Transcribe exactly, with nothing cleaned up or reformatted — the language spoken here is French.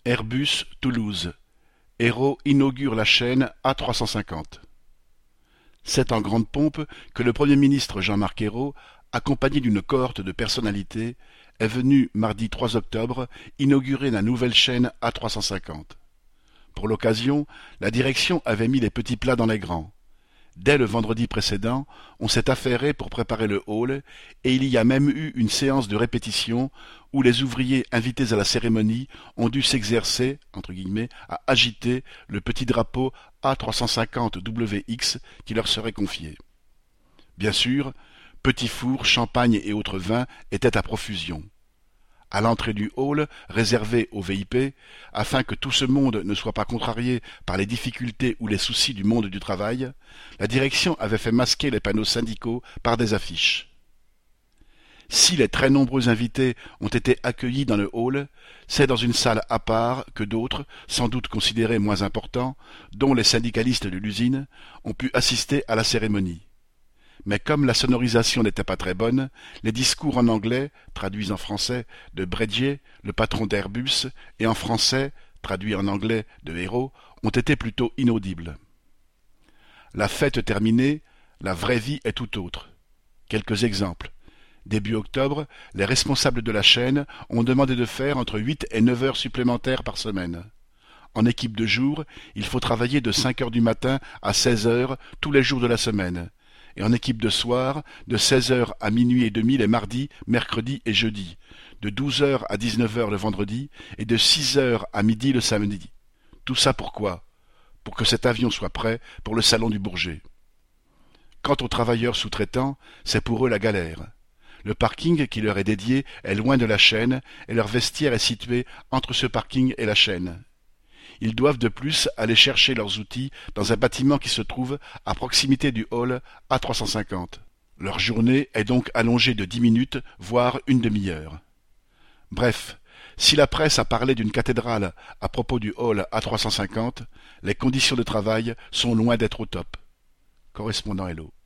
Airbus, Toulouse. Ayrault inaugure la chaîne A trois cent cinquante. C'est en grande pompe que le Premier ministre Jean-Marc Ayrault, accompagné d'une cohorte de personnalités, est venu mardi trois octobre inaugurer la nouvelle chaîne A trois cent cinquante. Pour l'occasion, la direction avait mis les petits plats dans les grands. Dès le vendredi précédent, on s'est affairé pour préparer le hall et il y a même eu une séance de répétition où les ouvriers invités à la cérémonie ont dû s'exercer, entre guillemets, à agiter le petit drapeau A trois cent cinquante W X qui leur serait confié. Bien sûr, petits fours, champagne et autres vins étaient à profusion. À l'entrée du hall, réservé aux V I P, afin que tout ce monde ne soit pas contrarié par les difficultés ou les soucis du monde du travail, la direction avait fait masquer les panneaux syndicaux par des affiches. Si les très nombreux invités ont été accueillis dans le hall, c'est dans une salle à part que d'autres, sans doute considérés moins importants, dont les syndicalistes de l'usine, ont pu assister à la cérémonie. Mais comme la sonorisation n'était pas très bonne, les discours en anglais, traduits en français, de Brédier, le patron d'Airbus, et en français, traduits en anglais, de Ayrault, ont été plutôt inaudibles. La fête terminée, la vraie vie est tout autre. Quelques exemples. Début octobre, les responsables de la chaîne ont demandé de faire entre huit et neuf heures supplémentaires par semaine. En équipe de jour, il faut travailler de cinq heures du matin à seize heures tous les jours de la semaine. Et en équipe de soir, de seize heures à minuit et demi les mardis, mercredis et jeudis, de douze heures à dix-neuf heures le vendredi et de six heures à midi le samedi. Tout ça pourquoi? Pour que cet avion soit prêt pour le salon du Bourget. Quant aux travailleurs sous-traitants, c'est pour eux la galère. Le parking qui leur est dédié est loin de la chaîne et leur vestiaire est situé entre ce parking et la chaîne. Ils doivent de plus aller chercher leurs outils dans un bâtiment qui se trouve à proximité du hall A trois cent cinquante. Leur journée est donc allongée de dix minutes, voire une demi-heure. Bref, si la presse a parlé d'une cathédrale à propos du hall A trois cent cinquante, les conditions de travail sont loin d'être au top. Correspondant Hello.